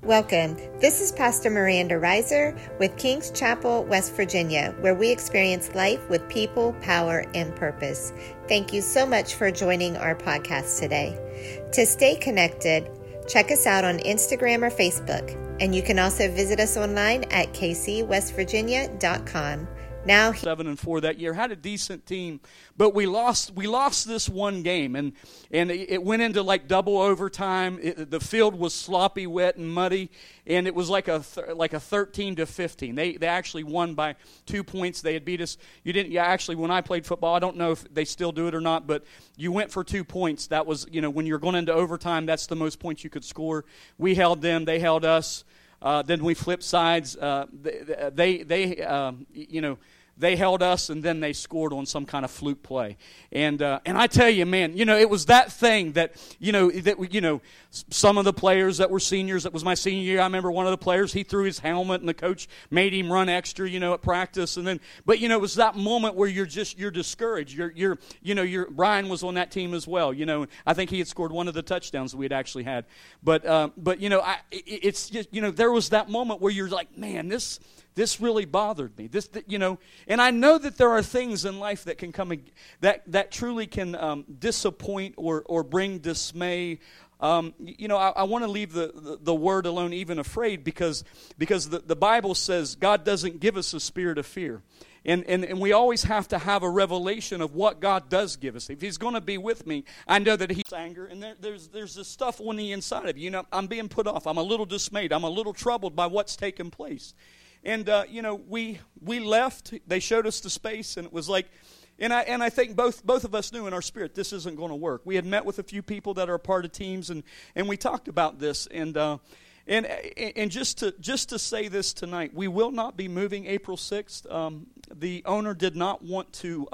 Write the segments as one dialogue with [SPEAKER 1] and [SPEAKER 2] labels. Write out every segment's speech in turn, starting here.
[SPEAKER 1] Welcome. This is Pastor Miranda Reiser with King's Chapel, West Virginia, where we experience life with people, power, and purpose. Thank you so much for joining our podcast today. To stay connected, check us out on Instagram or Facebook, and you can also visit us online at kcwestvirginia.com. Now
[SPEAKER 2] 7-4 that year, had a decent team, but we lost this one game, and it went into like double overtime. The field was sloppy, wet, and muddy, and it was like a 13-15. They actually won by 2 points. They had beat us. Actually, when I played football, I don't know if they still do it or not, but you went for 2 points. That was, when you're going into overtime, that's the most points you could score. We held them, they held us. Then we flipped sides. They held us, and then they scored on some kind of fluke play. And I tell you, man, it was that thing that some of the players that were seniors. That was my senior year. I remember one of the players, he threw his helmet, and the coach made him run extra, at practice. And then, but it was that moment where you're discouraged. Ryan was on that team as well. I think he had scored one of the touchdowns we had actually had. But it's just there was that moment where you're like, man, this really bothered me. And I know that there are things in life that can come that truly can disappoint or bring dismay. I want to leave the word alone, even afraid, because the Bible says God doesn't give us a spirit of fear. And we always have to have a revelation of what God does give us. If He's going to be with me, I know that He's anger, and there's this stuff on the inside of you. I'm being put off. I'm a little dismayed. I'm a little troubled by what's taken place. And we left. They showed us the space, and it was like, and I think both of us knew in our spirit this isn't going to work. We had met with a few people that are a part of teams, and we talked about this, and just to say this tonight, we will not be moving April 6th. The owner did not want to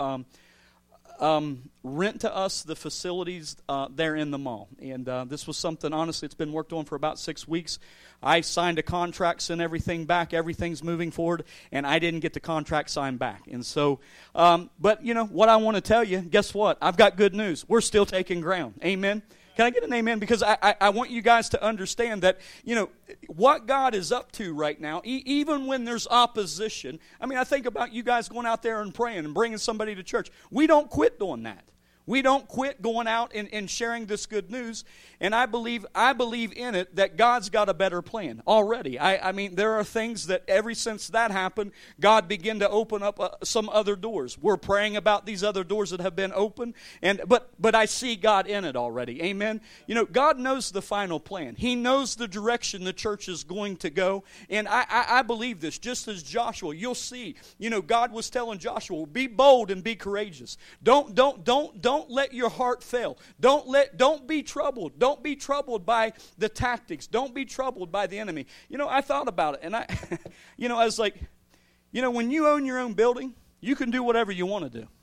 [SPEAKER 2] rent to us the facilities there in the mall. And this was something, honestly, it's been worked on for about 6 weeks. I signed a contract, sent everything back, everything's moving forward, and I didn't get the contract signed back. And so, but what I want to tell you, guess what? I've got good news. We're still taking ground. Amen? Can I get an amen? Because I want you guys to understand that, what God is up to right now, even when there's opposition. I mean, I think about you guys going out there and praying and bringing somebody to church. We don't quit doing that. We don't quit going out and sharing this good news. And I believe in it that God's got a better plan already. I mean, there are things that ever since that happened, God began to open up some other doors. We're praying about these other doors that have been opened. But I see God in it already. Amen. God knows the final plan. He knows the direction the church is going to go. And I believe this. Just as Joshua, you'll see, God was telling Joshua, be bold and be courageous. Don't let your heart fail. Don't be troubled. Don't be troubled by the tactics. Don't be troubled by the enemy. I thought about it, and I was like, when you own your own building, you can do whatever you want to do.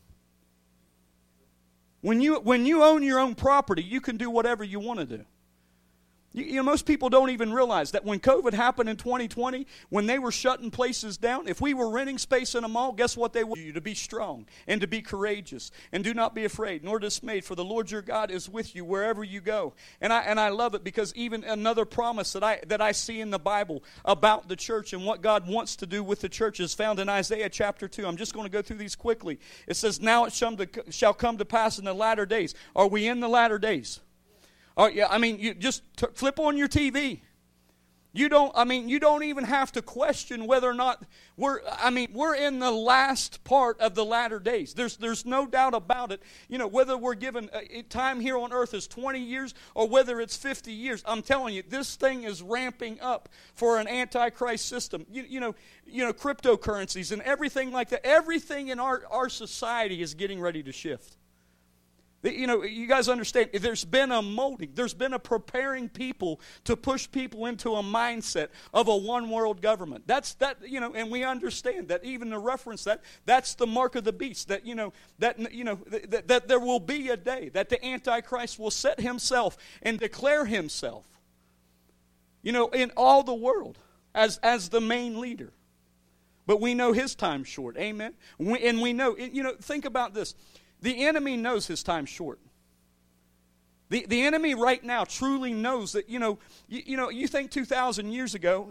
[SPEAKER 2] When you own your own property, you can do whatever you want to do. Most people don't even realize that when COVID happened in 2020, when they were shutting places down, if we were renting space in a mall, guess what they want you to be strong and to be courageous and do not be afraid nor dismayed, for the Lord your God is with you wherever you go. And I love it because even another promise that I see in the Bible about the church and what God wants to do with the church is found in Isaiah chapter 2. I'm just going to go through these quickly. It says, now it shall come to pass in the latter days. Are we in the latter days? Oh, yeah, you just flip on your TV. You don't even have to question whether or not we're in the last part of the latter days. There's no doubt about it. Whether we're given time here on earth is 20 years or whether it's 50 years. I'm telling you, this thing is ramping up for an antichrist system. Cryptocurrencies and everything like that. Everything in our society is getting ready to shift. You guys understand, there's been a molding, there's been a preparing people to push people into a mindset of a one-world government. And we understand that even to reference that's the mark of the beast, that there will be a day that the Antichrist will set himself and declare himself, in all the world as the main leader. But we know his time's short, amen? And we know, think about this. The enemy knows his time's short. The enemy right now truly knows that, you think 2,000 years ago,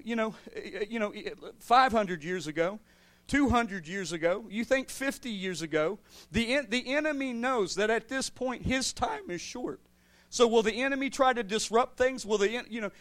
[SPEAKER 2] 500 years ago, 200 years ago, you think 50 years ago, the enemy knows that at this point his time is short. So will the enemy try to disrupt things?